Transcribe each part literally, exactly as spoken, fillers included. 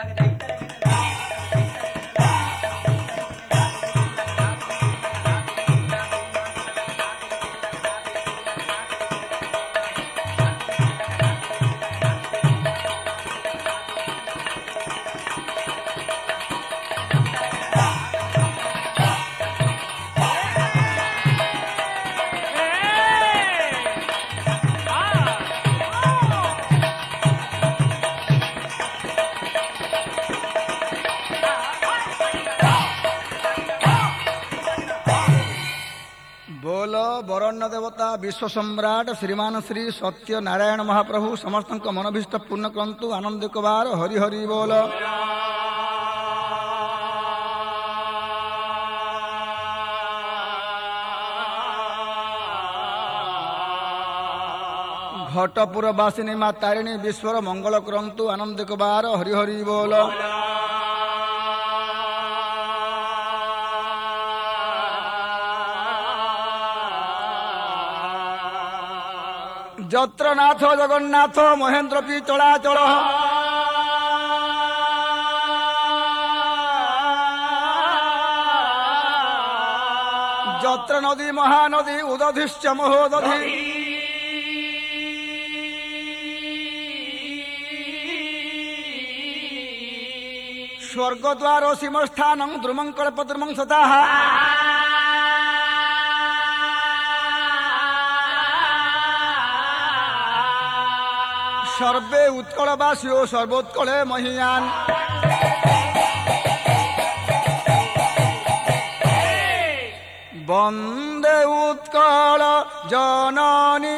बरण्य देवता विश्व सम्राट श्रीमान श्री सत्य नारायण महाप्रभु समस्त मनोभीष्ट पूर्ण करंतु आनंद कुमार हरि हरि बोल। घटपुर वासिनी माँ तारिणी विश्वर मंगल करंतु आनंद कुमार हरि हरि बोल। जत्र नाथ जगन्नाथ महेंद्र पी चलाचल जत्र नदी महानदी उदधिश्च महोदधि स्वर्गद्वार सीमस्थानं द्रुमं कल्पद्रुमं सताः सर्वे उत्कलवासियो सर्वोत्कले महीयान। वंदे उत्कल जननी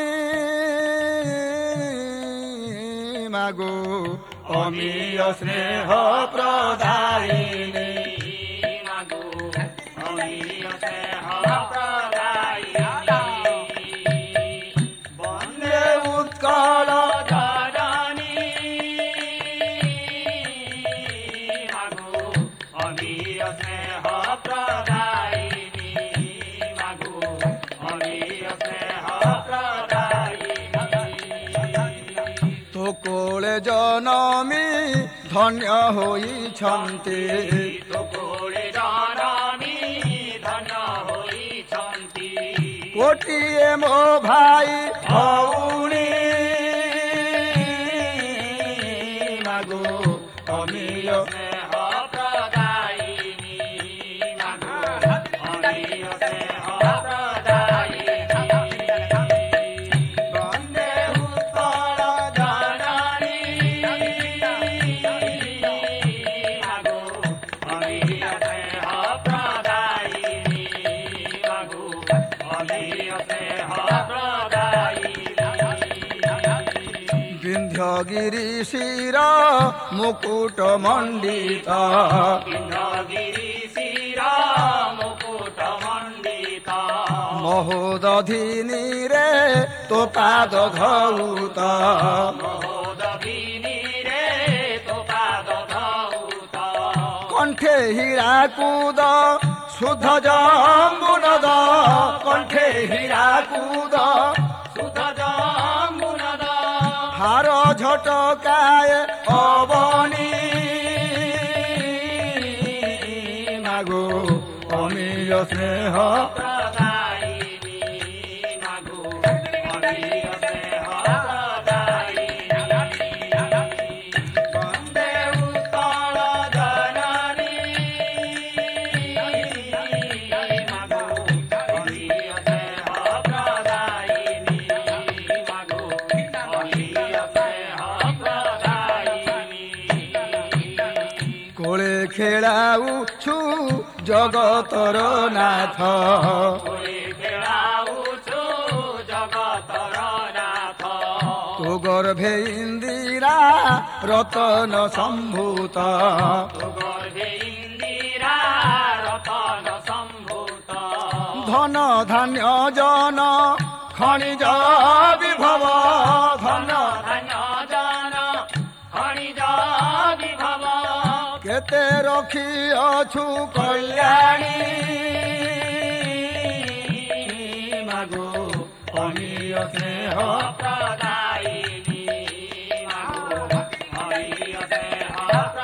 मागो अमीय स्नेह प्रदायिनी मागो अमीय स्नेह प्रदायिनी वंदे उत्कल कोले जनमी धन्य होइछन्ति कोले जनमी धन्य होइछन्ति कोटिए मो भाई भौणी मागो अमीय स्नेह प्रदायिनी मागो अमीय स्नेह प्रदायिनी गिरी शिरा मुकुट मंडित मुकुट मंडित महोदधिनी रे तो पाद धौत महोदधिनी रे तो पाद धौत कंठे हीराकूद शुद्ध जम्बुनद कंठे हीराकूद शुद्ध जम्बुनद हार झटकाय अवनी मागो अमीय स्नेह प्रदायिनी मागो अमीय स्नेह प्रदायिनी वंदे उत्कल जननी मागो अमीय स्नेह प्रदायिनी मागो कोले खेलाऊ छु जगतर नाथ कोले खेलाऊ छु जगतर नाथ तो गर्भे इंदिरा रतन संभूत तो गर्भे इंदिरा रतन संभूत धन धान्य जन खनिज विभव धन धान्य जन खनिज विभव केते रखी अछु कल्याणी मागो अमीय स्नेह प्रदायिनी मागो अमीय स्नेह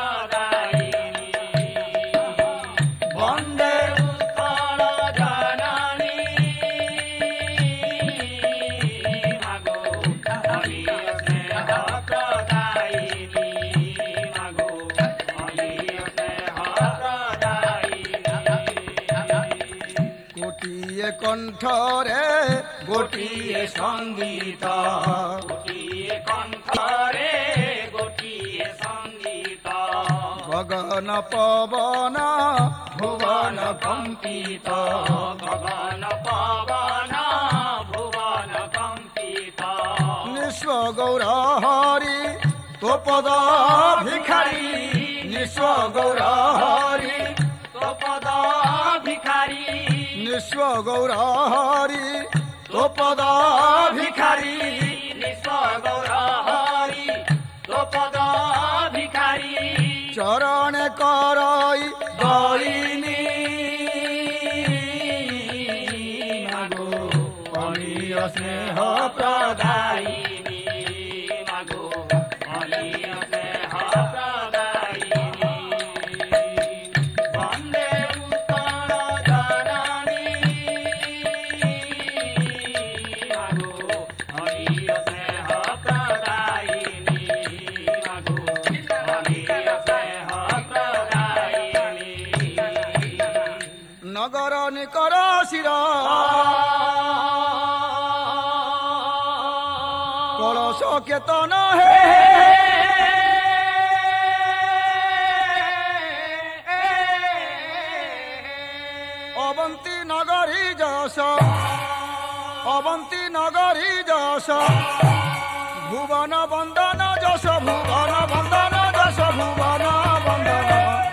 ଗୋଟିଏ କଣ୍ଠରେ ଗୋଟିଏ ସଙ୍ଗୀତ ଗୋଟିଏ କଣ୍ଠରେ ଗୋଟିଏ ସଙ୍ଗୀତ ଗଗନ ପବନ ଭୁବନ କମ୍ପିତ ଗଗନ ପବନ ଭୁବନ କମ୍ପିତ ନିଃସ୍ୱ ଗୌର ହରି ତୋ ପଦ ଭିଖାରୀ ନିଃସ୍ୱ ଗୌର ହରି ତୋ ପଦ ଭିଖାରୀ ନିଃସ୍ୱ ଗୌର ହରି ତୋ ପଦ ଭିଖାରୀ ନିଃସ୍ୱ ଗୌର ହରି ତୋ ପଦ ଭିଖାରୀ ଚରଣେ କରଇ ଦଇନି ମାଗୋ ଅମୀୟ ସ୍ନେହ ପ୍ରଦାୟିନୀ ମାଗୋ ଅମୀୟ ସ୍ନେହ ପ୍ରଦାୟିନୀ ବନ୍ଦେ ଉତ୍ତର ଜନନୀ ମାଗୋ ଅମୀୟ ସ୍ନେହ ପ୍ରଦାୟିନୀ ମାଗୋ ଅମୀୟ ସ୍ନେହ ପ୍ରଦାୟିନୀ ନଗର ନିକର ଶିର କଳସ କେତନ ହେ ଅବନ୍ତୀ ନଗରୀ ଯଶ ଅବନ୍ତୀ ନଗରୀ ଯଶ ଭୁବନ ବନ୍ଦନ ଯଶ ଭୁବନ ବନ୍ଦନ ଯଶ ଭୁବନ ବନ୍ଦନ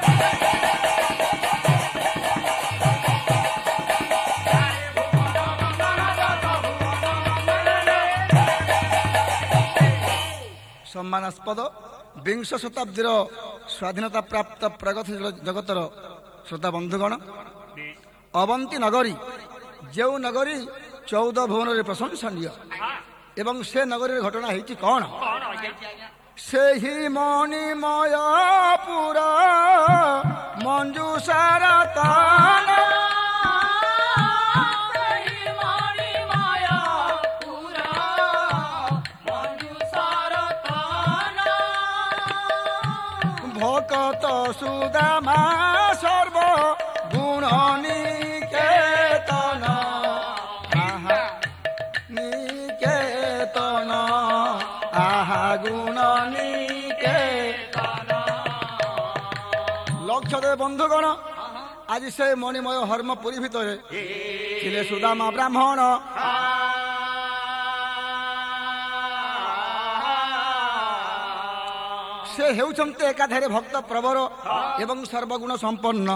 ସମ୍ମାନାସ୍ପଦ ବିଂଶ ଶତାବ୍ଦୀର ସ୍ୱାଧୀନତା ପ୍ରାପ୍ତ ପ୍ରଗତିଶୀଳ ଜଗତର ଶ୍ରୋତା ବନ୍ଧୁଗଣ, ଅବନ୍ତୀ ନଗରୀ ଯେଉଁ ନଗରୀ ଚଉଦ ଭୁବନରେ ପ୍ରଶଂସନୀୟ ଏବଂ ସେ ନଗରୀର ଘଟଣା ହେଇଛି କ'ଣ? ସେହି ମଣିମୟ ପୁର ମଞ୍ଜୁଷାର ତାନ ভকত সুদামা সর্ব গুণ নিকেতন আহা নিকেতন আহা গুণ নিকেতন। লক্ষ্যদে বন্ধুগণ, আজি সে মণিময় হর্মপুরী ভিতরে ছিলে সুদামা ব্রাহ্মণ। ସେ ହେଉଛନ୍ତି ଏକାଧାରେ ଭକ୍ତ ପ୍ରବର ଏବଂ ସର୍ବଗୁଣ ସମ୍ପନ୍ନ।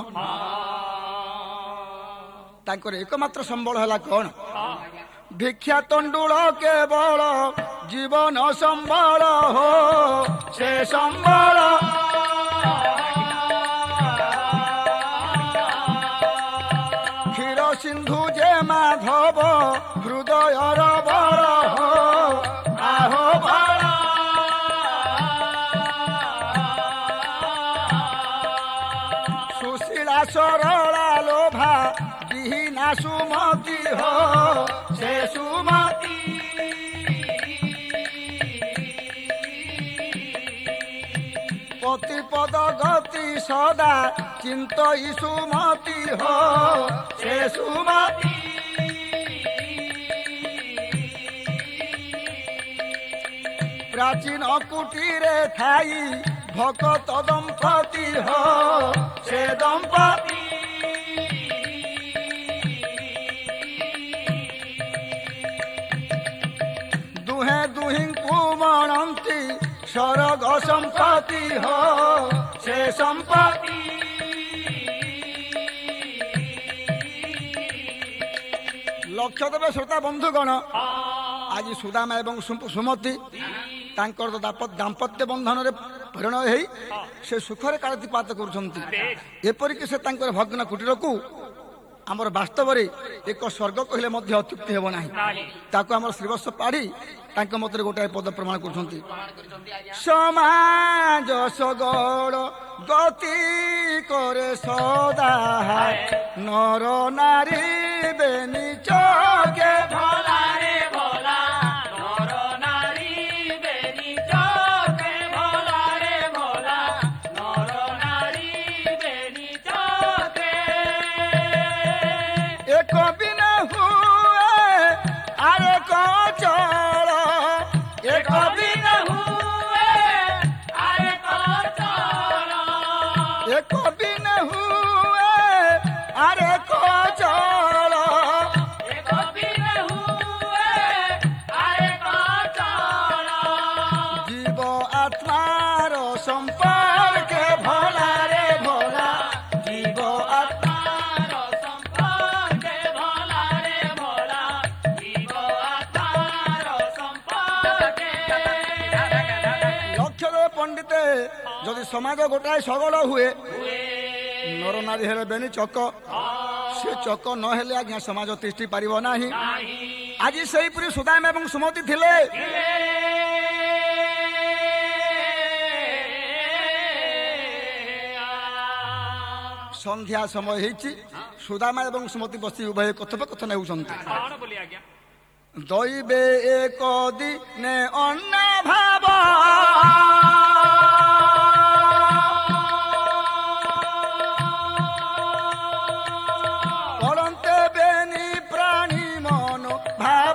ତାଙ୍କର ଏକମାତ୍ର ସମ୍ବଳ ହେଲା କ'ଣ? ଭିକ୍ଷା ତଣ୍ଡୁଳ କେବଳ ଜୀବନ ସମ୍ବଳ ହୋ ସେ ସମ୍ବଳ କ୍ଷୀର ସିନ୍ଧୁ ଯେ ମାଧବ ହୃଦୟର ବଳ ହୋ ଆହୋ ବଳ ସରଳା ଲୋଭା ବିହୀନା ସୁମତି ହୋ ସେ ସୁମତି ପତିପଦ ଗତି ସଦା ଚିନ୍ତଇ ସୁମତି ହୋ ସେ ସୁମତି ପ୍ରାଚୀନ କୁଟୀରେ ଥାଇ ଭକତ ଦମ୍ପତି ହୋ ସେ ଦମ୍ପତି ଦୁହେଁ ଦୁହିଁଙ୍କୁ ମଣନ୍ତି ସରଗ ସମ୍ପତ୍ତି ହୋ ସେ ସମ୍ପତ୍ତି ଲକ୍ଷ୍ୟ ଦେବେ ଶ୍ରୋତା ବନ୍ଧୁଗଣ, ଆଜି ସୁଦାମା ଏବଂ ସୁମତି ତାଙ୍କର ଦାମ୍ପତ୍ୟ ବନ୍ଧନରେ ପରିଣୟ ହେଇ ସେ ସୁଖରେ କାଳତିପାତ କରୁଛନ୍ତି। ଏପରିକି ସେ ତାଙ୍କର ଭଗ୍ନ କୁଟୀରକୁ ଆମର ବାସ୍ତବରେ ଏକ ସ୍ୱର୍ଗ କହିଲେ ମଧ୍ୟ ଅତ୍ୟୁକ୍ତି ହେବ ନାହିଁ। ତାକୁ ଆମର ଶ୍ରୀବତ୍ସ ପାଢ଼ି ତାଙ୍କ ମତରେ ଗୋଟାଏ ପଦ ପ୍ରମାଣ କରୁଛନ୍ତି। ସମାଜ ସଗଳ ଗତି କରେ ସଦା ନର ନାରୀ ବେନି ଚକେ ଭଲାରେ ଭଲା ନର ନାରୀ ବେନି ଚକେ ଭଲା সম্পর্কে ভোলা রে ভোলা জীব আত্মা সম্পর্কে ভোলা রে ভোলা জীব আত্মার সম্পর্কে লক্ষ্য দেবে পণ্ডিতে যদি সমাজ গোটাଏ সগল ହୁଏ নর নারী হেলে বেনি চক সে চক নহলে আজ্ঞা সমাজ তিষ্ঠি পারিব ନାହିଁ আজি সেইপরি সুদাম এবং সুমতি ଥିଲେ সন্ধ্যা সময় হয়েছি সুদামা এবং সুমতি বসি উভয় কথোপকথন হেউଛନ୍ତି କଣ ବୋଲି ଆଜ୍ଞା দৈবে এক দিনে অন্য ভাব পড়ন্তে বেনি প্রাণী মন ভাব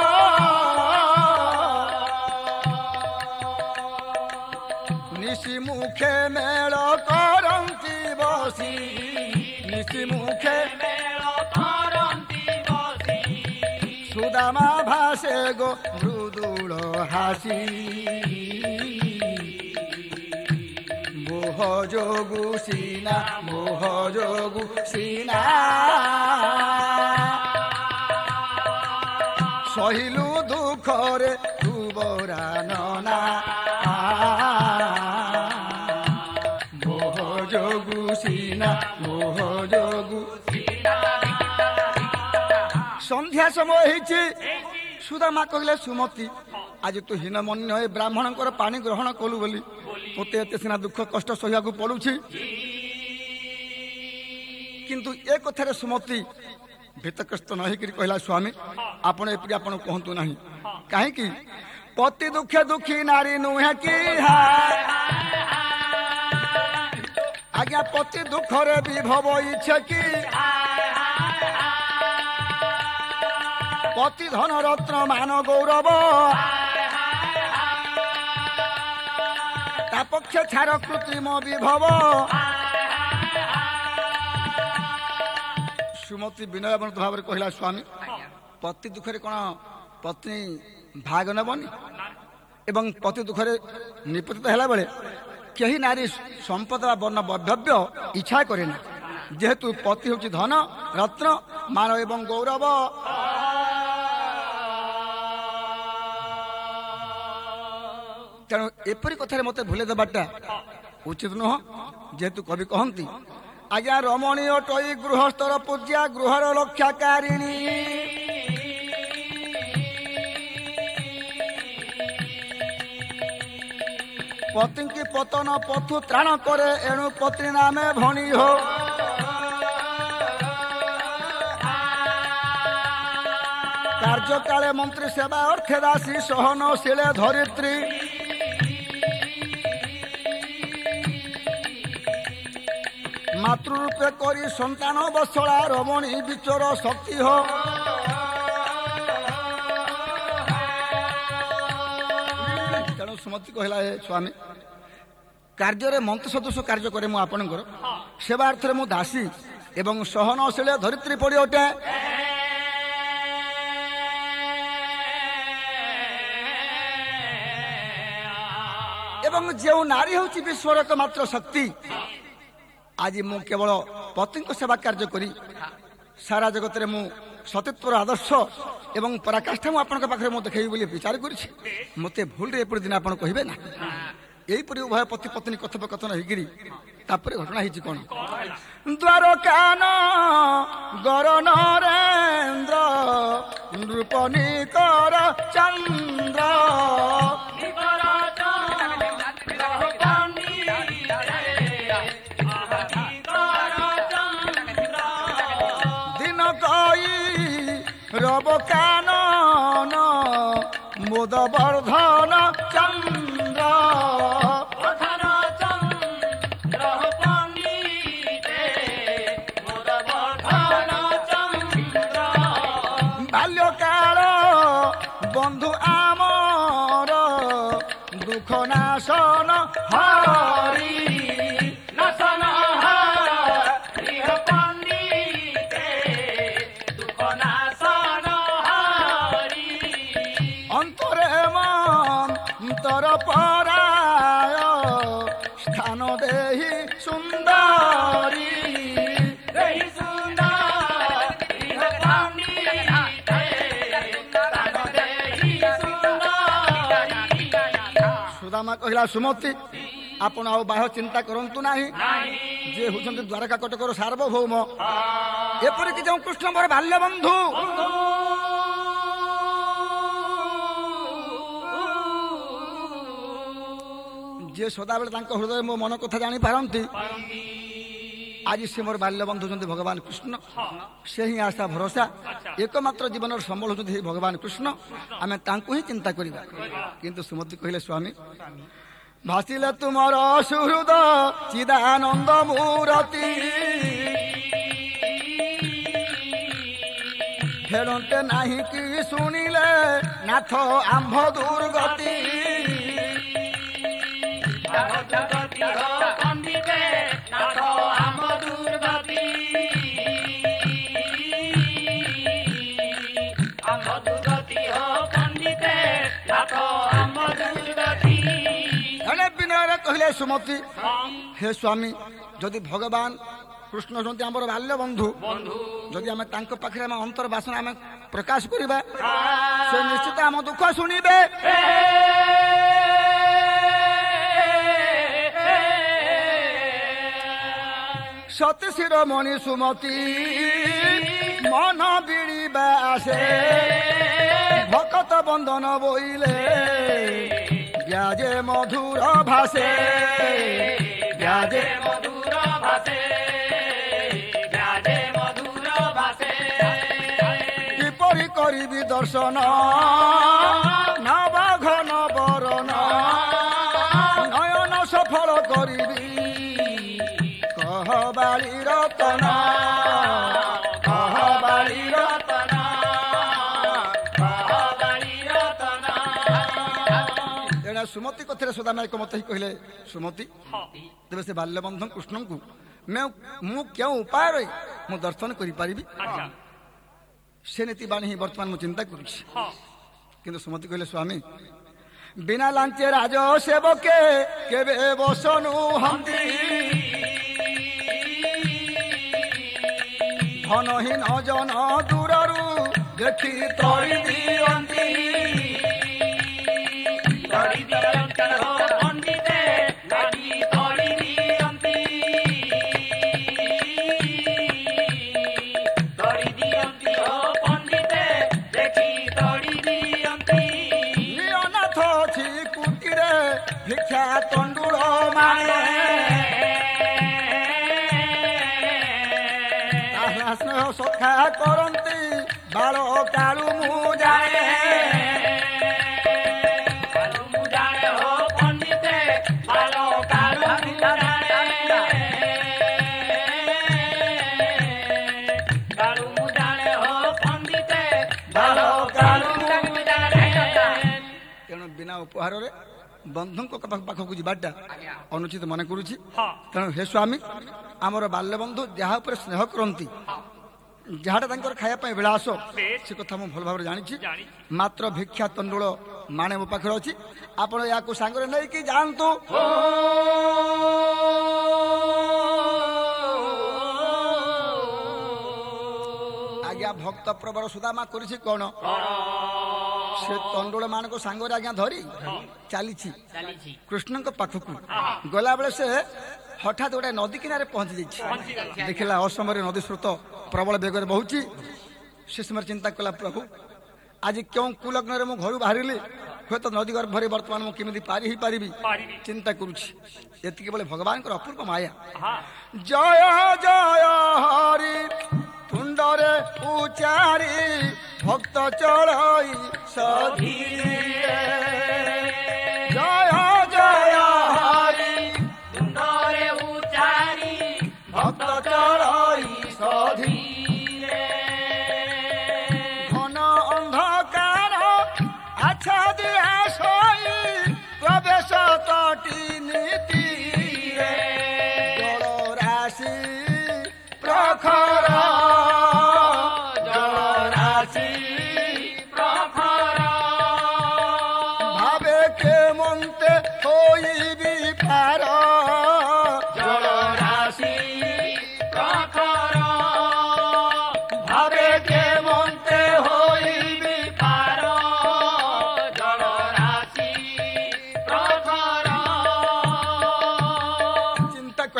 নিশি মুখে মেল করন্তি বসি নিশি মুখে মেଳ କରନ୍ତି ବସି সুদামা ভাসে গো মৃদুল হাসি মোহ যোগু সিনা মোহ যোগু সিনা সহিলু দুঃখরে দুবরা ননা মোহ যোগু সিনা মোহ যোগু সন্ধ্যা সময় হয়েছে সুদামা কহিলে সুমতি আজ তু হীনমন্য হয়ে ব্রাহ্মণଙ୍କର পানি গ্রহণ কলু বলি মতে এতে সিনা দুঃখ কষ্ট সহিବାକୁ পড়ুছি কিন্তু এ কথারে সুমতি ভীতগ্রস্ত ন ହେଇକିରି କହିଲା ସ୍ୱାମୀ ଆପଣ ଏପରି ଆପଣ କୁହନ୍ତୁ ନାହିଁ କାହିଁକି ପତି ଦୁଃଖେ ଦୁଃଖୀ ନାରୀ ନୁହେଁ କି ଆଜ୍ଞା ପତି ଦୁଃଖରେ ବିଭବ ଇଚ୍ଛେ କି পতি ধন রত্ন মান গৌরব তা পক্ষে ছাড় কৃত্রিম বিভব সুমতি বিনয়বন্ত ভাবে কহিলা স্বামী পতি দুঃখরে কোন পত্নী ভাগ নেবনি এবং পতি দুঃখরে নিপতিত হেলা বেলে কেহি নারী সম্পদ বা বর্ণ বৈধব্য ইচ্ছা করে না যেহেতু পতি হচ্ছে ধন রত্ন মান এবং গৌরব তেଣୁ ଏପରି କଥାରେ ମତେ ଭୁଲେଇ ଦେବାଟା ଉଚିତ ନୁହଁ ଯେହେତୁ କବି କହନ୍ତି ଆଜ୍ଞା ରମଣୀୟ ଟଇ ଗୃହସ୍ଥର ପୂଜ୍ୟା ଗୃହର ରକ୍ଷାକାରିଣୀ ପତିଙ୍କି ପତନ ପଥୁ ତ୍ରାଣ କରେ ଏଣୁ ପତ୍ନୀ ନାମେ ଭଣୀ ହୋ କାର୍ଯ୍ୟକାଳେ ମନ୍ତ୍ରୀ ସେବା ଅର୍ଥେ ଦାସୀ ସହନଶୀଳେ ଧରିତ୍ରୀ ମାତୃରୂପେ କରି ସନ୍ତାନ ବସଳା ରମଣୀ ବିଚର ଶକ୍ତି ହୋ ତେଣୁ ସୁମତି କହିଲା ଏ ସ୍ୱାମୀ କାର୍ଯ୍ୟରେ ମନ୍ତ୍ର ସଦୃଶ କାର୍ଯ୍ୟ କରେ ମୁଁ ଆପଣଙ୍କର ସେବାର୍ଥରେ ମୁଁ ଦାସୀ ଏବଂ ସହନଶୀଳ ଧରିତ୍ରୀ ପଡ଼ି ଅଟେ ଏବଂ ଯେଉଁ ନାରୀ ହେଉଛି ବିଶ୍ୱର ଏକମାତ୍ର ଶକ୍ତି ଆଜି ମୁଁ କେବଳ ପତିଙ୍କ ସେବା କାର୍ଯ୍ୟ କରି ସାରା ଜଗତରେ ମୁଁ ସତୀତ୍ୱର ଆଦର୍ଶ ଏବଂ ପରାକାଷ୍ଠା ମୁଁ ଆପଣଙ୍କ ପାଖରେ ମୁଁ ଦେଖେଇବି ବୋଲି ବିଚାର କରିଛି ମୋତେ ଭୁଲରେ ଏପରି ଦିନ ଆପଣ କହିବେ ନା ଏହିପରି ଉଭୟ ପତି ପତ୍ନୀ କଥୋପକଥନ ହେଇକିରି ତାପରେ ଘଟଣା ହେଇଛି କଣ ଦ୍ୱାରକାନ ଗର ନରେନ୍ଦ୍ର ନୃପନିକର ଚନ୍ଦ୍ର রব কানন মোদ বর্ধন চন্দ্র বাল্যকাল বন্ধু আমার দুঃখ নাশন হরি নাশন হরি অন্তরে মন তর পরায় ସ୍ଥାନ ଦେହି ସୁନ୍ଦରୀ ଦେହି ସୁନ୍ଦରୀ ହୋ ପଣ୍ଡିତେ ସ୍ଥାନ ଦେହି ସୁନ୍ଦରୀ। ସୁଦାମା କହିଲା ସୁମତି ଆପଣ ଆଉ ବାହ୍ୟ ଚିନ୍ତା କରନ୍ତୁ ନାହିଁ, ନାହିଁ ଯିଏ ହେଉଛନ୍ତି ଦ୍ୱାରକା କଟକର ସାର୍ବଭୌମ, ଏପରିକି ଯେଉଁ କୃଷ୍ଣ ମୋର ବାଲ୍ୟ ବନ୍ଧୁ ଯିଏ ସଦାବେଳେ ତାଙ୍କ ହୃଦୟରେ ମୋ ମନ କଥା ଜାଣିପାରନ୍ତି, ଆଜି ସେ ମୋର ବାଲ୍ୟ ବନ୍ଧୁ ହେଉଛନ୍ତି ଭଗବାନ କୃଷ୍ଣ। ସେ ହିଁ ଆଶା ଭରସା, ଏକମାତ୍ର ଜୀବନର ସମ୍ବଳ ହେଉଛନ୍ତି ଏହି ଭଗବାନ କୃଷ୍ଣ। ଆମେ ତାଙ୍କୁ ହିଁ ଚିନ୍ତା କରିବା। କିନ୍ତୁ ସୁମତି କହିଲେ ସ୍ୱାମୀ ଭାସିଲେ ତୁମର ସୁହୃଦ ଚିଦାନନ୍ଦ ମୂରତି, ଫେରନ୍ତେ ନାହିଁ କି ଶୁଣିଲେ ନାଥ ଆମ୍ଭ ଦୁର୍ଗତି। ଜଗତି ହୋ ପଣ୍ଡିତେ ନାଥ ଆମ ଦୁର୍ଗତି, ଆମ ଦୁର୍ଗତି ହୋ ପଣ୍ଡିତେ ନାଥ ଆମ ଦୁର୍ଗତି। ଏଣେ ବିନୟରେ କହିଲେ ସୁମତି ହେ ସ୍ୱାମୀ, ଯଦି ଭଗବାନ କୃଷ୍ଣ ହେଉଛନ୍ତି ଆମର ବାଲ୍ୟ ବନ୍ଧୁ, ଯଦି ଆମେ ତାଙ୍କ ପାଖରେ ଆମ ଅନ୍ତର ବାସନା ଆମେ ପ୍ରକାଶ କରିବା, ସେ ନିଶ୍ଚିତ ଆମ ଦୁଃଖ ଶୁଣିବେ। ସତୀ ଶିରୋମଣି ସୁମତି ମନ ବିଡ଼ିବା ଆସେ, ଭକତ ବନ୍ଦନ ବୋଇଲେ ବ୍ୟାଜେ ମଧୁର ଭାଷେ, ବ୍ୟାଜେ ମଧୁର ଭାଷେ, ବ୍ୟାଜେ ମଧୁର ଭାଷେ। କିପରି କରିବି ଦର୍ଶନ ନବଘନ ବରଣ, ନୟନ ସଫଳ କରିବି କହବାଳି ରତନ, କହବାଳି ରତନ। ଏଣେ ସୁମତି କଥାରେ ସୁଦାମା ଏକମତ ହିଁ କହିଲେ ସୁମତି ତେବେ ସେ ବାଲ୍ୟବନ୍ଧୁ କୃଷ୍ଣଙ୍କୁ ମୁଁ କେଉଁ ଉପାୟରେ ମୁଁ ଦର୍ଶନ କରିପାରିବି, ସେ ନୀତି ବାଣୀ ହିଁ ବର୍ତ୍ତମାନ ମୁଁ ଚିନ୍ତା କରୁଛି। କିନ୍ତୁ ସୁମତି କହିଲେ ସ୍ୱାମୀ ବିନା ଲାଞ୍ଚେ ରାଜ ସେବକେ କେବେ ବସନୁ ହନ୍ତି, ଧନହୀନ ଜନ ଦୂରରୁ ଦେଖି ତଳି ଦିଅନ୍ତି, ତଳି ଦିଅନ୍ତି ହୋ ପଣ୍ଡିତେ ଲାଗି ତଳି ଦିଅନ୍ତି, ତଳି ଦିଅନ୍ତି ହୋ ପଣ୍ଡିତେ ଦେଖି ତଳି ଦିଅନ୍ତି। ନିଅନାଥ ଅଛି କୁଟିରେ ଭିକ୍ଷା ତଣ୍ଡୁଳ ମାନେ, ସ୍ନେହ ସଖା କରନ୍ତି ବାଳ କାଳୁ ମୁଁ ଜାଣେ, କାଳୁ ମୁଁ ଜାଣେ ହୋ ପଣ୍ଡିତେ ବାଳ କାଳୁ ମୁଁ ଜାଣେ, କାଳୁ ମୁଁ ଜାଣେ ହୋ ପଣ୍ଡିତେ ବାଳ କାଳୁ ମୁଁ ଜାଣେ। ତେଣୁ ବିନା ଉପହାରରେ ବନ୍ଧୁଙ୍କ ପାଖକୁ ଯିବାଟା ଅନୁଚିତ ମନେ କରୁଛି। ତେଣୁ ହେ ସ୍ୱାମୀ ଆମର ବାଲ୍ୟବନ୍ଧୁ ଯାହା ଉପରେ ସ୍ନେହ କରନ୍ତି, ଯାହାଟା ତାଙ୍କର ଖାଇବା ପାଇଁ ବିଳାସ, ସେ କଥା ମୁଁ ଭଲ ଭାବରେ ଜାଣିଛି। ମାତ୍ର ଭିକ୍ଷା ତଣ୍ଡୁଳ ମାଣେ ମୋ ପାଖରେ ଅଛି, ଆପଣ ୟାକୁ ସାଙ୍ଗରେ ନେଇକି ଯାଆନ୍ତୁ। ଆଜ୍ଞା ଭକ୍ତ ପ୍ରବଳ ସୁଦାମା କରିଛି କଣ, ସେ ତଣ୍ଡୁଳ ମାନଙ୍କ ସାଙ୍ଗରେ ଆଜ୍ଞା ଧରି ଚାଲିଛି କୃଷ୍ଣଙ୍କ ପାଖକୁ। ଗଲାବେଳେ ସେ ହଠାତ୍ ଗୋଟେ ନଦୀ କିନାରେ ପହଞ୍ଚି ଯାଇଛି, ଦେଖିଲା ଅସମୟରେ ନଦୀ ସ୍ରୋତ ପ୍ରବଳ ବେଗରେ ବହୁଛି। ସେ ସମୟରେ ଚିନ୍ତା କଲା ପ୍ରଭୁ ଆଜି କେଉଁ କୁଲଗ୍ନରେ ମୁଁ ଘରୁ ବାହାରିଲି, ହୁଏତ ନଦୀ ଗର୍ଭରେ ବର୍ତ୍ତମାନ ମୁଁ କେମିତି ପାରି ହେଇପାରିବି ଚିନ୍ତା କରୁଛି। ଏତିକି ବେଳେ ଭଗବାନଙ୍କର ଅପୂର୍ବ ମାୟା, ଜୟ ଜୟ ହରି ତୁଣ୍ଡରେ ଉଚାରି ଭକ୍ତ ଚଳଇ ସଧୀରେ, ଜୟ ଜୟ ହରି ତୁଣ୍ଡରେ ଉଚାରି ଭକ୍ତ ଚଳଇ ସଧୀରେ, ଘନ ଅନ୍ଧକାର ଆଚ୍ଛାଦିଆ ଶୋଇ ପ୍ରବେଶ ତଟି ନୀତିରେ, ଜଳ ରାଶି ପ୍ରଖର, ଜଳ ରାଶି ପ୍ରଖର, ଭାବେ କେ ମନ୍ତେ ହୋଇବି ପାର,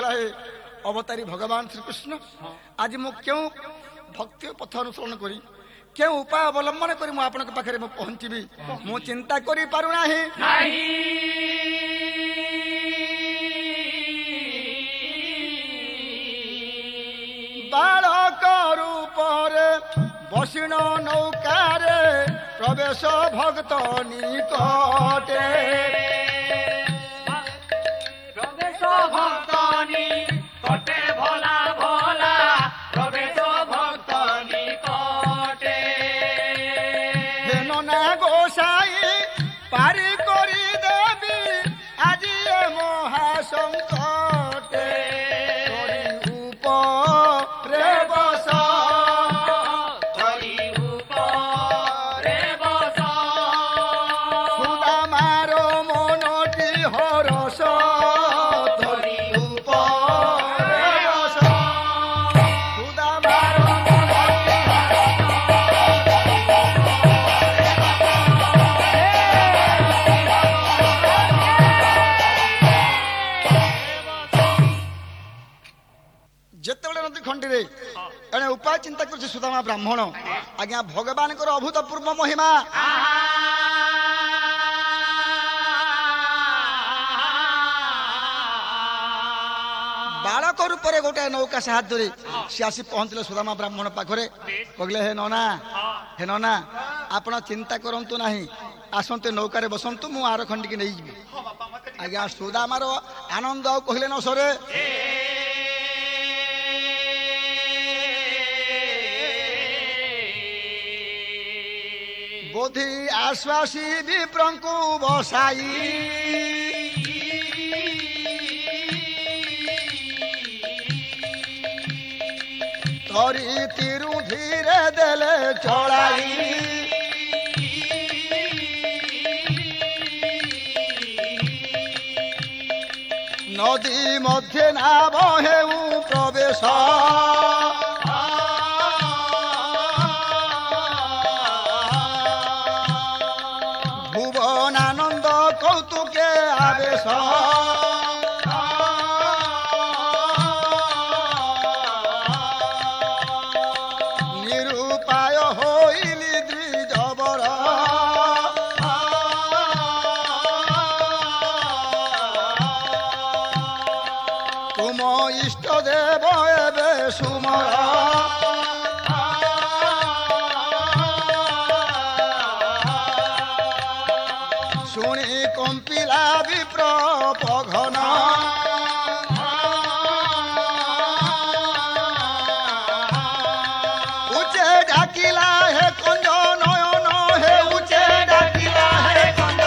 हे अवतारी भगवान श्रीकृष्ण आज मु क्यों भक्ति पथ अनुसरण करी क्यों उपाय अवलंबन करी मु आपन पाखे पहुंचबी मु चिंता करी पारु नाही बालक रूपरे बसिण नौकारे प्रवेश भक्त निकटे प्रवेश भक्त निकटे भोला भोला प्रवेश भक्त निकटे नना गोसाई पारी करी देवी আজি এ মহাসংকটে করি উপরে বস হরি উপরে বস সুদামার মনটি হরস ধরি উপরে বস সুদামার মনটি ଯେତେବେଳେ ନଦୀ ଖଣ୍ଡିରେ ଏଣେ ଉପାୟ ଚିନ୍ତା କରୁଛି ସୁଦାମା ବ୍ରାହ୍ମଣ ଆଜ୍ଞା ଭଗବାନଙ୍କର ଅଭୂତପୂର୍ବ ମହିମା ବାଳକ ରୂପରେ ଗୋଟାଏ ନୌକା ସାହାଯ୍ୟରେ ସେ ଆସି ପହଞ୍ଚିଲେ ସୁଦାମା ବ୍ରାହ୍ମଣ ପାଖରେ କହିଲେ ହେ ନନା ହେ ନନା ଆପଣ ଚିନ୍ତା କରନ୍ତୁ ନାହିଁ ଆସନ୍ତୁ ନୌକାରେ ବସନ୍ତୁ ମୁଁ ଆର ଖଣ୍ଡିକି ନେଇଯିବି ଆଜ୍ଞା ସୁଦାମାର ଆନନ୍ଦ ଆଉ କହିଲେ ନ ସରେ ବୋଧି ଆଶ୍ୱାସୀ ବିପ୍ରଙ୍କୁ ବସାଇ ତରି ତିରୁ ଧୀରେ ଦେଲେ ଚଳାଇ ନଦୀ ମଧ୍ୟରେ ନାବ ହେଉ ପ୍ରବେଶ ভুবনানন্দ কৌতুকে আবেশ নিরুপায় হইলি দ্বিজবর তুম ইষ্ট দেব এবে সুমর শুনি কম্পিলা বিপ্র পঘন উচে ডাকিলা হে কঞ্জ নয়ন হে উচে ডাকিলা হে কঞ্জ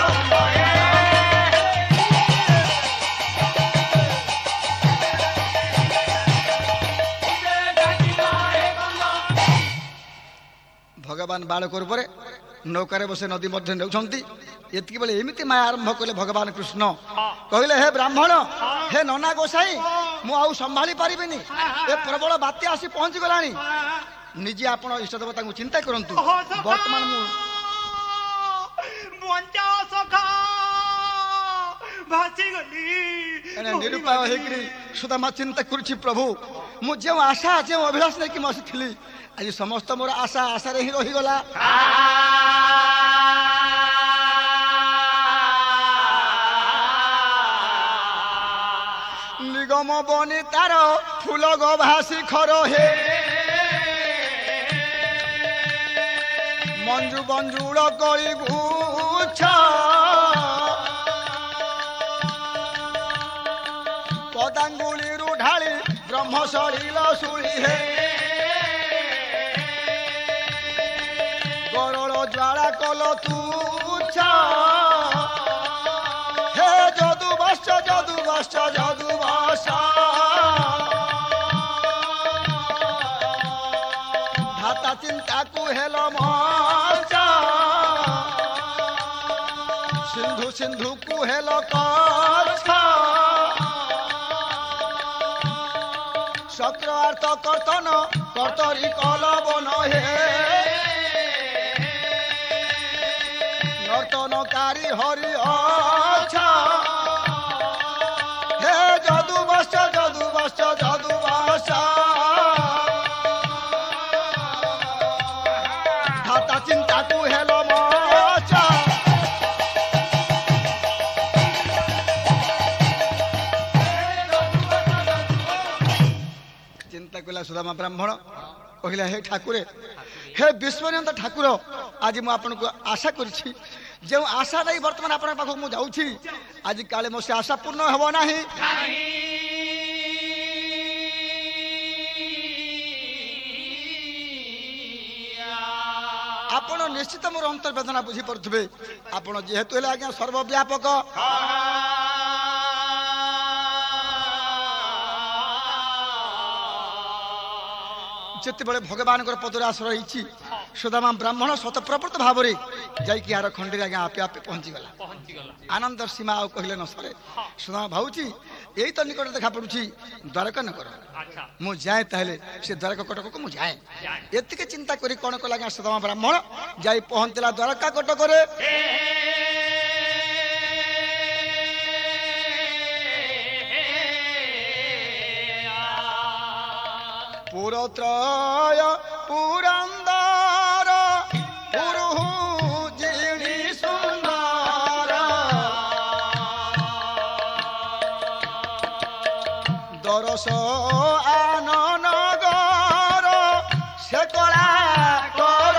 ভগবান বালক রূপে নৌকারে বসে নদী মধ্যে নেউଛନ୍ତି এতিকি বেলে এমিতি মায়া আরম্ভ কলে ভগবান কৃষ্ণ কহিলে হে ব্রাহ্মণ হে ননা গোসাই মু আউ সম্ভালি পারিবিনি এ প্রবল বাত্ୟା আসি পৌঁছি গলানি নিজে আপন ইষ্ট দেবতাଙ୍କୁ চিন্তা করন্তু বর্তমান মু বঞ্চা সখা ভাসি গলি এনে নিরুপায় হেকরি সুদামা চিন্তা করছি প্রভু মু যে আশা যে অভিলাষ নেকি মসিଥିଲି আজ সমস্ত মোর আশা আশারে হি রহি গলা নিগম বনি তার ফুল গভাসি খর হে মঞ্জু বঞ্জুড় করি গুচ্ছ পদাঙ্গুলিরু ঢালি ব্রহ্ম সলিল শুলি হে গরল জ্বালা কল তুচ্ছ হে যদু বর্ষ যদু বর্ষ যদু বর্ষ ধাতা চিন্তা কু হেল মর্চ সিন্ধু সিন্ধু কু হেল কচ্ছ চক্র আর্থ কর্তন কর্তরি কলবন হে নর্তনকারী হরি অছ হে যদু বর্ষ যদু କହିଲା ସୁଦାମା ବ୍ରାହ୍ମଣ କହିଲା ହେ ଠାକୁରେ ହେ ବିଶ୍ୱନିୟନ୍ତ ଠାକୁର ଆଜି ମୁଁ ଆପଣଙ୍କୁ ଆଶା କରିଛି ଯେଉଁ ଆଶା ନେଇ ବର୍ତ୍ତମାନ ଆପଣଙ୍କ ପାଖକୁ ମୁଁ ଯାଉଛି ଆଜି କାଳେ ମୋ ସେ ଆଶା ପୂର୍ଣ୍ଣ ହେବ ନାହିଁ। ଆପଣ ନିଶ୍ଚିତ ମୋର ଅନ୍ତର୍ବେଦନା ବୁଝିପାରୁଥିବେ। ଆପଣ ଯେହେତୁ ହେଲେ ଆଜ୍ଞା ସର୍ବବ୍ୟାପକ ଯେତେବେଳେ ଭଗବାନଙ୍କର ପଦରେ ଆଶ୍ରୟ ରହିଛି ସୁଦାମା ବ୍ରାହ୍ମଣ ସ୍ୱତଃପ୍ରବୃତ୍ତ ଭାବରେ ଯାଇକି ଆର ଖଣ୍ଡିରେ ଆଜ୍ଞା ଆପେ ଆପେ ପହଞ୍ଚିଗଲା। ଆନନ୍ଦର ସୀମା ଆଉ କହିଲେ ନ ସରେ। ସୁଦାମା ଭାବୁଛି ଏଇ ତ ନିକଟ ଦେଖା ପଡୁଛି ଦ୍ୱାରକା ନଗର, ମୁଁ ଯାଏ ତାହେଲେ ସେ ଦ୍ୱାରକା କଟକକୁ ମୁଁ ଯାଏ। ଏତିକି ଚିନ୍ତା କରି କଣ କଲା ଆଜ୍ଞା ସୁଦାମା ବ୍ରାହ୍ମଣ ଯାଇ ପହଞ୍ଚିଲା ଦ୍ୱାରକା କଟକରେ। ପୁରତ୍ରୟ ପୁରନ୍ଦର ପୁରୁହୁ ଜିଣି ସୁନ୍ଦର ଦରସ ଆନ ନଗର ସେ କଳା କର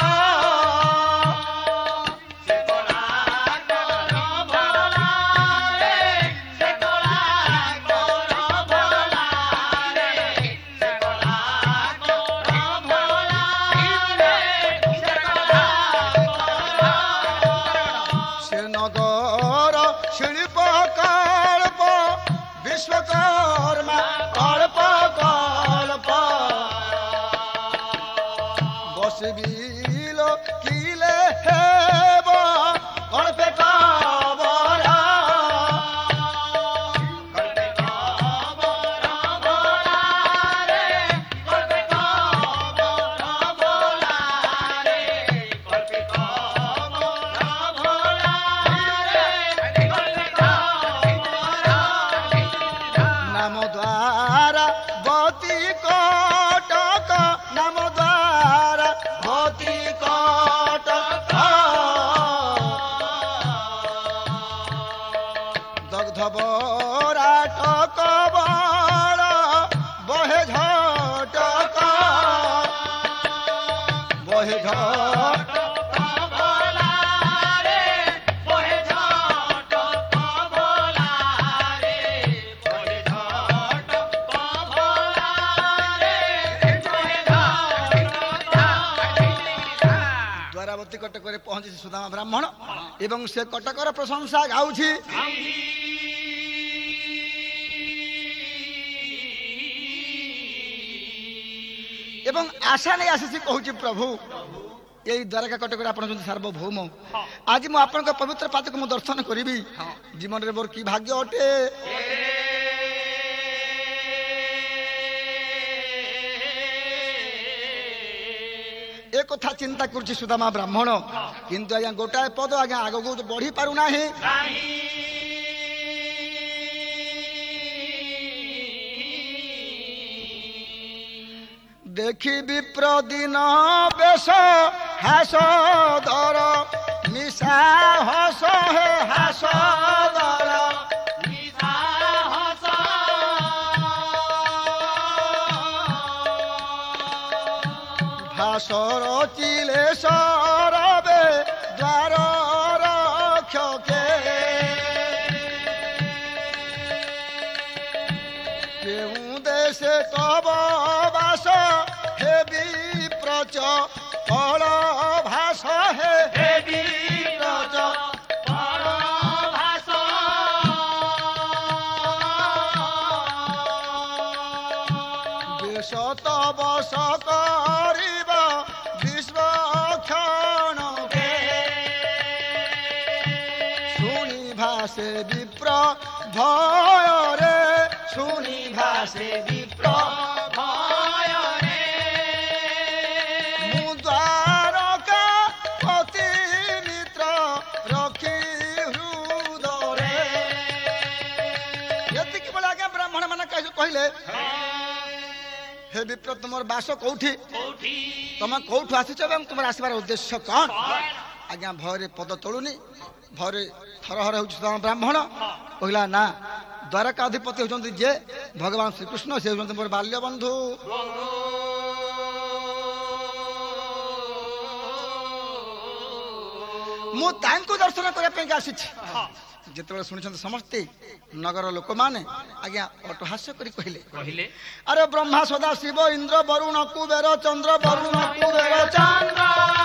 କଟକରେ ପହଞ୍ଚିଛି ସୁଦାମା ବ୍ରାହ୍ମଣ ଏବଂ ସେ କଟକର ପ୍ରଶଂସା ଗାଉଛି। ଏବଂ ଆଶା ନେଇ ଆସିଛି କହୁଛି ପ୍ରଭୁ ଏଇ ଦ୍ୱାରକା କଟକରେ ଆପଣ ଯଦି ସାର୍ବଭୌମ ଆଜି ମୁଁ ଆପଣଙ୍କ ପବିତ୍ର ପାଦକୁ ମୁଁ ଦର୍ଶନ କରିବି ଜୀବନରେ ମୋର କି ଭାଗ୍ୟ ଅଟେ। ଏ କଥା ଚିନ୍ତା କରୁଛି ସୁଦାମା ବ୍ରାହ୍ମଣ କିନ୍ତୁ ଆଜ୍ଞା ଗୋଟାଏ ପଦ ଆଜ୍ଞା ଆଗକୁ ବଢି ପାରୁନାହିଁ। ଦେଖି ବିପ୍ର ଦିନ ବେଶ ହାସ ଦର ମିଶା ହସ ହେ ହାସ ଦର ମିଶା ହସ ଭାସର ଚିଲେ ସରବେ ଦ୍ୱାର ରକ୍ଷକେ କେଉଁ ଦେଶେ ତବ ବାସ হে বিপ্রচ ফল ভাস হে বিপ্রচ ফল ভাস বেশত বস করিব বিশ্বক্ষণকে শুনি ভাসে বিপ্র ভয়রে শুনি ভাসে বিপ্র କହିଲେ ହେ ବିପ୍ର ତୁମର ବାସ କୋଉଠି ତମେ କୋଉଠୁ ଆସିଛ ଏବଂ ତୁମର ଆସିବାର ଉଦ୍ଦେଶ୍ୟ କଣ? ଆଜ୍ଞା ଭୟରେ ପଦ ତୋଳୁନି ଭୟରେ ଥରହର ହେଉଛି ସୁଦାମା ବ୍ରାହ୍ମଣ କହିଲା ନା ଦ୍ୱାରକାଧିପତି ହେଉଛନ୍ତି ଯେ ଭଗବାନ ଶ୍ରୀକୃଷ୍ଣ, ସେ ହେଉଛନ୍ତି ମୋର ବାଲ୍ୟ ବନ୍ଧୁ। ମୁଁ ତାଙ୍କୁ ଦର୍ଶନ କରିବା ପାଇଁ ଆସିଛି। ଯେତେବେଳେ ଶୁଣିଛନ୍ତି ସମସ୍ତେ ନଗର ଲୋକମାନେ ଆଜ୍ଞା ଅଟହାସ୍ୟ କରି କହିଲେ କହିଲେ ଆରେ ବ୍ରହ୍ମା ସଦା ଶିବ ଇନ୍ଦ୍ର ବରୁଣ କୁବେର ଚନ୍ଦ୍ର ବରୁଣ କୁବେର ଚନ୍ଦ୍ର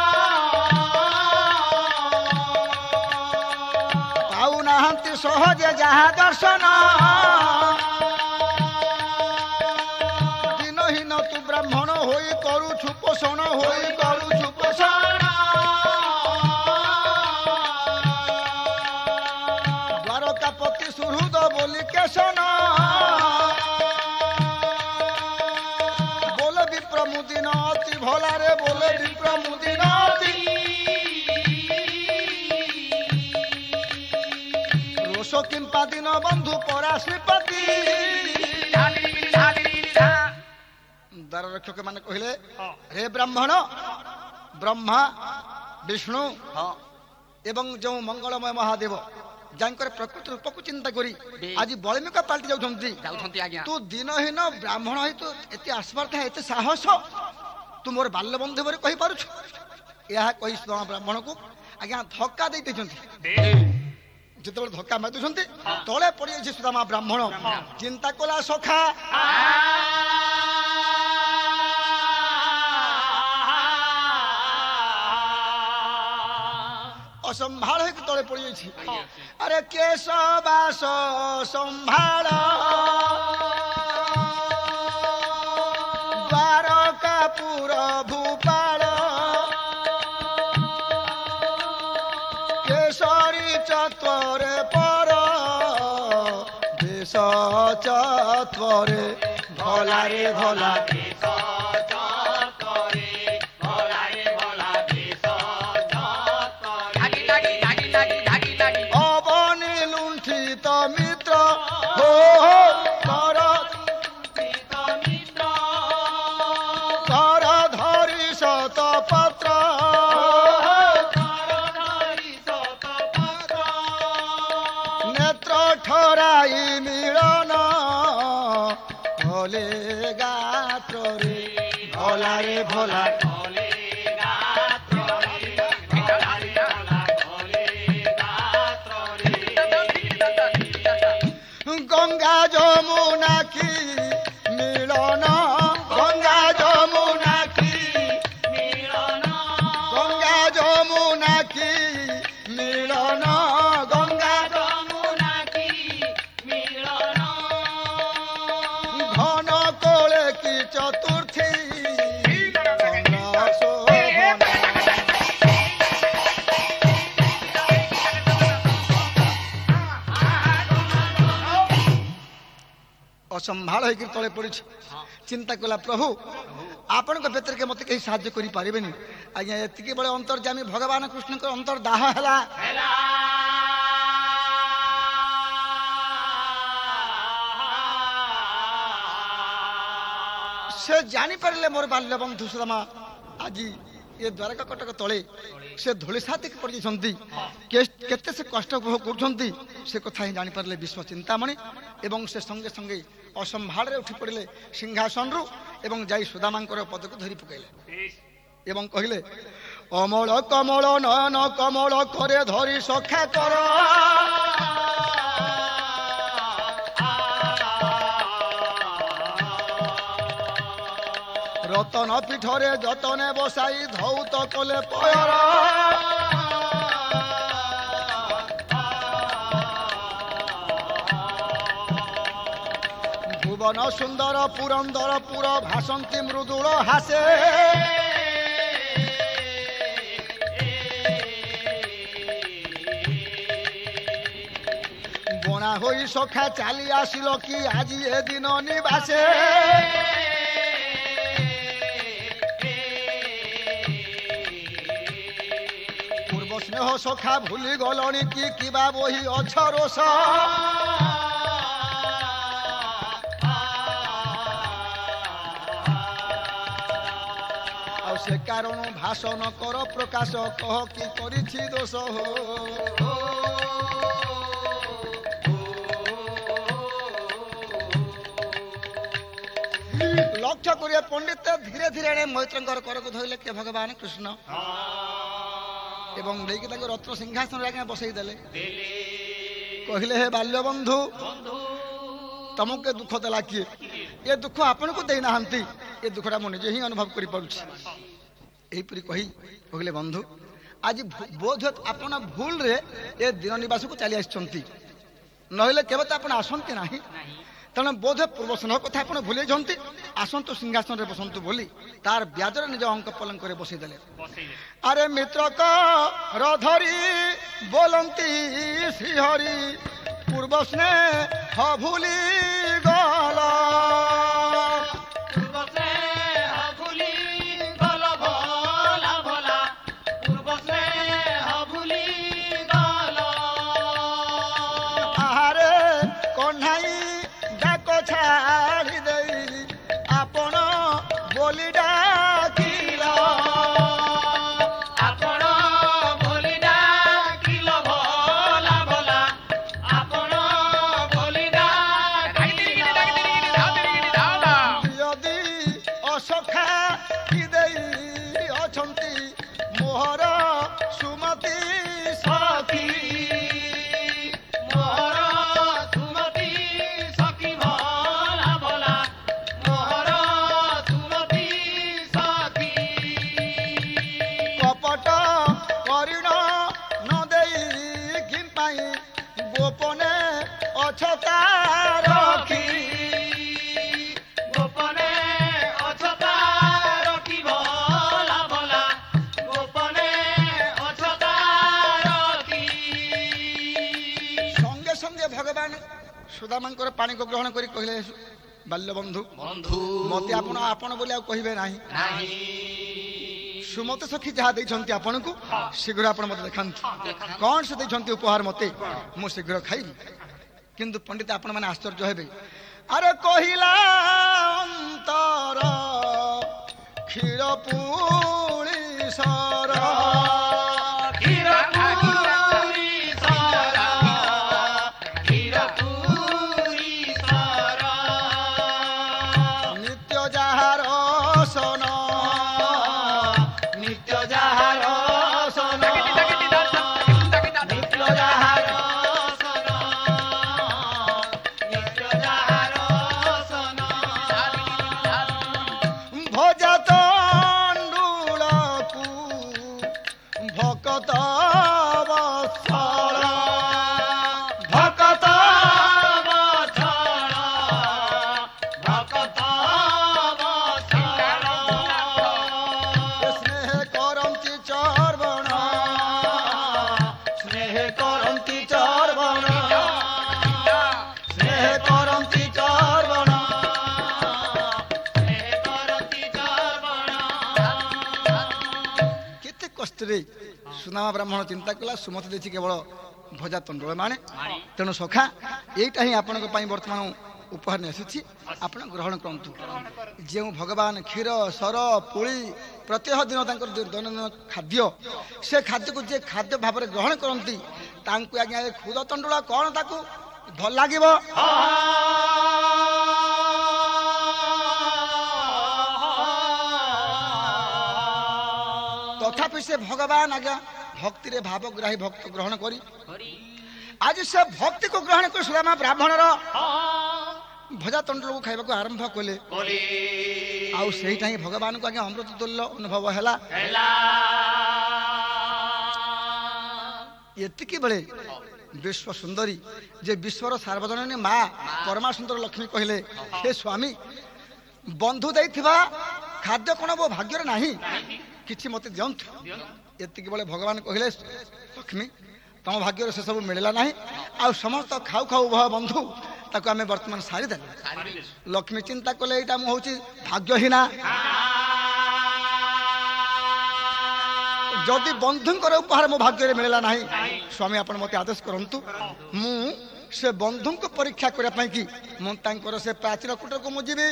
ପାଉନାହାନ୍ତି ସହଜେ ଯାହା ଦର୍ଶନ। ଦିନହୀନ ତୁ ବ୍ରାହ୍ମଣ ହୋଇ କରୁଛୁ ପୋଷଣ ହୋଇ କରୁଛୁ ପୋଷଣ। ଦ୍ୱାରକାପତି ସୁହୃଦ ବୋଲି କେଶନ ବୋଲେ ବିପ୍ର ମୁଦିନ ଅତି ଭଲାରେ ବୋଲେ ବିପ୍ର ମୁଦିନ ଅତି ରୋଷ କିମ୍ପା ଦିନ ବନ୍ଧୁ ପରା ଶ୍ରୀପତି। ଦ୍ୱାର ରକ୍ଷକ ମାନେ କହିଲେ ହେ ବ୍ରାହ୍ମଣ, ବ୍ରହ୍ମା ବିଷ୍ଣୁ ଏବଂ ଯେଉଁ ମଙ୍ଗଳମୟ ମହାଦେବ ଯାଙ୍କର ପ୍ରକୃତି ରୂପକୁ ଚିନ୍ତା କରି ଆଜି ବଳିମିକ ପାଲଟି ଯାଉଛନ୍ତି ଯାଉଛନ୍ତି ଆଜ୍ଞା। ତୁ ଦିନହୀନ ବ୍ରାହ୍ମଣ ହେଇ ତୁ ଏତେ ଆସ୍ପର୍ଦ୍ଧା ଏତେ ସାହସ ତୁ ମୋର ବାଲ୍ୟ ବନ୍ଧୁ ବୋଲି କହିପାରୁଛୁ। ଏହା କହି ବ୍ରାହ୍ମଣକୁ ଆଜ୍ଞା ଧକ୍କା ଦେଇ ଦେଇଛନ୍ତି। ଯେତେବେଳେ ଧକ୍କା ମାରିଦେଉଛନ୍ତି ତଳେ ପଡ଼ିଯାଇଛି ସୁଦାମା ବ୍ରାହ୍ମଣ। ଚିନ୍ତା କଲା ସଖା ଅସମ୍ଭାଳ ହେଇକି ତଳେ ପଡ଼ିଯାଇଛି। ଆରେ କେଶ ବାସ ସମ୍ଭାଳ ଦ୍ୱାରକାପୁର ଭୂପାଳ କେଶରୀ ଚତ୍ୱରେ ପର ଦେଶ ଚତ୍ୱରେ ଭଲାରେ ଭଲା ଅବନି ଲୁଣ୍ଠିତ ମିତ୍ର ହୋ କର କର ଧରି ଶତ ପତ୍ର ନେତ୍ର ଠରାଇ ମିଳନ ଭଲେ ଗାତ୍ରରେ ଭଲାରେ ଭଲା গঙ্গা যমুনা কি মিলন গঙ্গা যমুনা কি মিলন গঙ্গা যমুনা কি মিলন গঙ্গা যমুনা কি মিলন ঘন কোলে কি চতুর্থী ଅସମ୍ଭାଳ ହେଇକି ତଳେ ପଡ଼ିଛି। ଚିନ୍ତା କଲା ପ୍ରଭୁ ଆପଣଙ୍କ ବ୍ୟତିରେକ ମତେ କେହି ସାହାଯ୍ୟ କରିପାରିବେନି। ଆଜ୍ଞା ଏତିକି ବେଳେ ଅନ୍ତର୍ଯାମୀ ଭଗବାନ କୃଷ୍ଣଙ୍କ ଅନ୍ତର୍ଦାହ ହେଲା। ସେ ଜାଣିପାରିଲେ ମୋର ବାଲ୍ୟ ବନ୍ଧୁ ସୁଦାମା ଆଜି ଏ ଦ୍ୱାରକା କଟକ ତଳେ ସେ ଧୂଳିସାତିକି ପଡ଼ିଯାଇଛନ୍ତି। କେତେ ସେ କଷ୍ଟ ଉପଭୋଗ କରୁଛନ୍ତି ସେ କଥା ହିଁ ଜାଣିପାରିଲେ ବିଶ୍ୱ ଚିନ୍ତାମଣି। ଏବଂ ସେ ସଙ୍ଗେ ସଙ୍ଗେ ଅସମ୍ଭାଳରେ ଉଠି ପଡ଼ିଲେ ସିଂହାସନରୁ ଏବଂ ଯାଇ ସୁଦାମାଙ୍କର ପଦକୁ ଧରି ପକାଇଲେ ଏବଂ କହିଲେ ଅମଳ କମଳ ନୟନ କମଳ କରେ ଧରି ସଖା କର ରତନ ପୀଠରେ ଯତନେ ବସାଇ ଧୌତ କଲେ ପୟର ଭୁବନ ସୁନ୍ଦର ପୁରନ୍ଦର ପୁର ଭାସନ୍ତି ମୃଦୁଳ ହାସେ ବଣା ହୋଇ ସଖା ଚାଲି ଆସିଲ କି ଆଜି ଏ ଦିନ ନିବାସେ ପୂର୍ବ ସ୍ନେହ ସଖା ଭୁଲି ଗଲଣି କି କିବା ବହି ଅଛ ରୋଷ ଆଉ ସେ କାରଣ ଭାଷଣ କର ପ୍ରକାଶ କହ କି କରିଛି ଦୋଷ ହୋ ଲକ୍ଷ୍ୟ କରିବେ ପଣ୍ଡିତ ଧୀରେ ଧୀରେ ଏଣେ ମୈତ୍ରଙ୍କର କରକୁ ଧରିଲେ କିଏ ଭଗବାନ କୃଷ୍ଣ ଏବଂ ନେଇକି ତାଙ୍କୁ ରତ୍ନ ସିଂହାସନରେ ଆଜ୍ଞା ବସେଇ ଦେଲେ। କହିଲେ ହେ ବାଲ୍ୟ ବନ୍ଧୁ ତମକୁ ଏ ଦୁଃଖ ଦେଲା କିଏ? ଏ ଦୁଃଖ ଆପଣଙ୍କୁ ଦେଇନାହାନ୍ତି, ଏ ଦୁଃଖଟା ମୁଁ ନିଜେ ହିଁ ଅନୁଭବ କରିପାରୁଛି। ଏହିପରି କହି କହିଲେ ବନ୍ଧୁ ଆଜି ବୋଧ ଆପଣ ଭୁଲରେ ଏ ଦିନ ନିବାସକୁ ଚାଲି ଆସିଛନ୍ତି, ନହେଲେ କେବେ ତ ଆପଣ ଆସନ୍ତି ନାହିଁ। ତେଣୁ ବୋଧ ପୂର୍ବ ସ୍ନେହ କଥା ଆପଣ ଭୁଲେଇଛନ୍ତି। ଆସନ୍ତୁ ସିଂହାସନରେ ବସନ୍ତୁ ବୋଲି ତାର ବ୍ୟାଜରେ ନିଜ ଅଙ୍କ ପଲଙ୍କରେ ବସେଇଦେଲେ। ଆରେ ମିତ୍ର ରଧରି ବୋଲନ୍ତି ଶ୍ରୀହରି ପୂର୍ବ ସ୍ନେହ ଭୁଲି ଗଲ। ସୁଦାମାଙ୍କର ପାଣିକୁ ଗ୍ରହଣ କରି କହିଲେ ବାଲ୍ୟ ବନ୍ଧୁ ମତେ ଆପଣ ଆପଣ ବୋଲି ଆଉ କହିବେ ନାହିଁ। ସୁମତି ସଖୀ ଯାହା ଦେଇଛନ୍ତି ଆପଣଙ୍କୁ ଶୀଘ୍ର ଆପଣ ମତେ ଦେଖାନ୍ତୁ କଣ ସେ ଦେଇଛନ୍ତି ଉପହାର ମତେ, ମୁଁ ଶୀଘ୍ର ଖାଇବି। କିନ୍ତୁ ପଣ୍ଡିତ ଆପଣ ମାନେ ଆଶ୍ଚର୍ଯ୍ୟ ହେବେ। ଆରେ କହିଲା ଅନ୍ତର କ୍ଷୀର ପୁଳି ସର ସୁନାମା ବ୍ରାହ୍ମଣ ଚିନ୍ତା କଲା ସୁମତି ଦେଇଛି କେବଳ ଭଜା ତଣ୍ଡୁଳ ମାଣେ, ତେଣୁ ସଖା ଏଇଟା ହିଁ ଆପଣଙ୍କ ପାଇଁ ବର୍ତ୍ତମାନ ଉପହାର ନେଇ ଆସିଛି, ଆପଣ ଗ୍ରହଣ କରନ୍ତୁ। ଯେଉଁ ଭଗବାନ କ୍ଷୀର ସର ପୁଳି ପ୍ରତ୍ୟହ ଦିନ ତାଙ୍କର ଦୈନନ୍ଦିନ ଖାଦ୍ୟ, ସେ ଖାଦ୍ୟକୁ ଯିଏ ଖାଦ୍ୟ ଭାବରେ ଗ୍ରହଣ କରନ୍ତି ତାଙ୍କୁ ଆଜ୍ଞା ଏ ଖୁଦ ତଣ୍ଡୁଳ କଣ ତାକୁ ଭଲ ଲାଗିବ? ତଥାପି ସେ ଭଗବାନ ଆଜ୍ଞା ଭକ୍ତିରେ ଭାବଗ୍ରାହୀ ଭକ୍ତ ଗ୍ରହଣ କରି ଆଜି ସେ ଭକ୍ତିକୁ ଗ୍ରହଣ କରି ସୁଦାମା ବ୍ରାହ୍ମଣର ଭଜା ତଣ୍ଡୁଳକୁ ଖାଇବାକୁ ଆରମ୍ଭ କଲେ। ଆଉ ସେଇଟା ହିଁ ଭଗବାନଙ୍କୁ ଆଜ୍ଞା ଅମୃତ ତୁଲ୍ୟ ଅନୁଭବ ହେଲା। ଏତିକି ବେଳେ ବିଶ୍ୱ ସୁନ୍ଦରୀ ଯେ ବିଶ୍ୱର ସାର୍ବଜନନୀ ମା ପରମା ସୁନ୍ଦର ଲକ୍ଷ୍ମୀ କହିଲେ ହେ ସ୍ୱାମୀ ବନ୍ଧୁ ଦେଇଥିବା ଖାଦ୍ୟ କଣ ମୋ ଭାଗ୍ୟରେ ନାହିଁ, କିଛି ମତେ ଦିଅନ୍ତୁ। ଏତିକି ବେଳେ ଭଗବାନ କହିଲେ ଲକ୍ଷ୍ମୀ ତମ ଭାଗ୍ୟରେ ସେ ସବୁ ମିଳିଲା ନାହିଁ, ଆଉ ସମସ୍ତ ଖାଉ ଖାଉ ଉଭୟ ବନ୍ଧୁ ତାକୁ ଆମେ ବର୍ତ୍ତମାନ ସାରିଦେଲେ। ଲକ୍ଷ୍ମୀ ଚିନ୍ତା କଲେ ଏଇଟା ମୁଁ ହଉଛି ଭାଗ୍ୟହୀନା, ଯଦି ବନ୍ଧୁଙ୍କର ଉପହାର ମୋ ଭାଗ୍ୟରେ ମିଳିଲା ନାହିଁ ସ୍ୱାମୀ ଆପଣ ମତେ ଆଦେଶ କରନ୍ତୁ, ମୁଁ ସେ ବନ୍ଧୁଙ୍କୁ ପରୀକ୍ଷା କରିବା ପାଇଁ କି ମୁଁ ତାଙ୍କର ସେ ପ୍ରାଚୀର କୁଟକୁ ମୁଁ ଯିବି।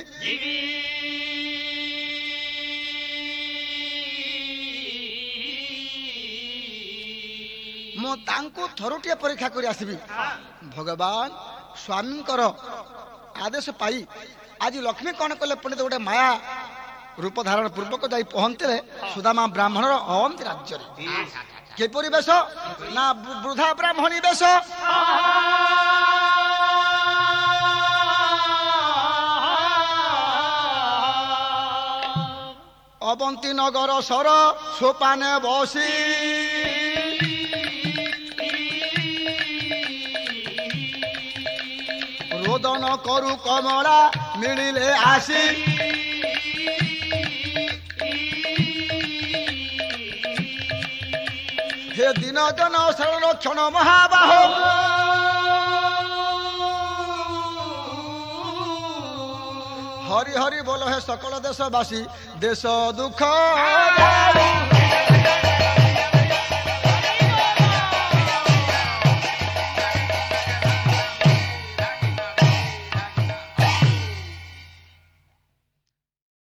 ମୁଁ ତାଙ୍କୁ ଥରୁଟିଏ ପରୀକ୍ଷା କରି ଆସିବି ଭଗବାନ ସ୍ୱାମୀଙ୍କର आदेश पाई आज लक्ष्मी कौन कले पंडित गोटे माया रूप धारण पूर्वक जाई पहुंचले सुदामा ब्राह्मणर अवंती राज्य किपरि बेश ना वृद्धा ब्राह्मणी बेश अवंती नगर सर सोपाने बसी रोदन करु कमला मिलिले आसी हे दिन जन संरक्षण महाबाहो हरि हरि बोलो हे सकल देशवासी देश दुख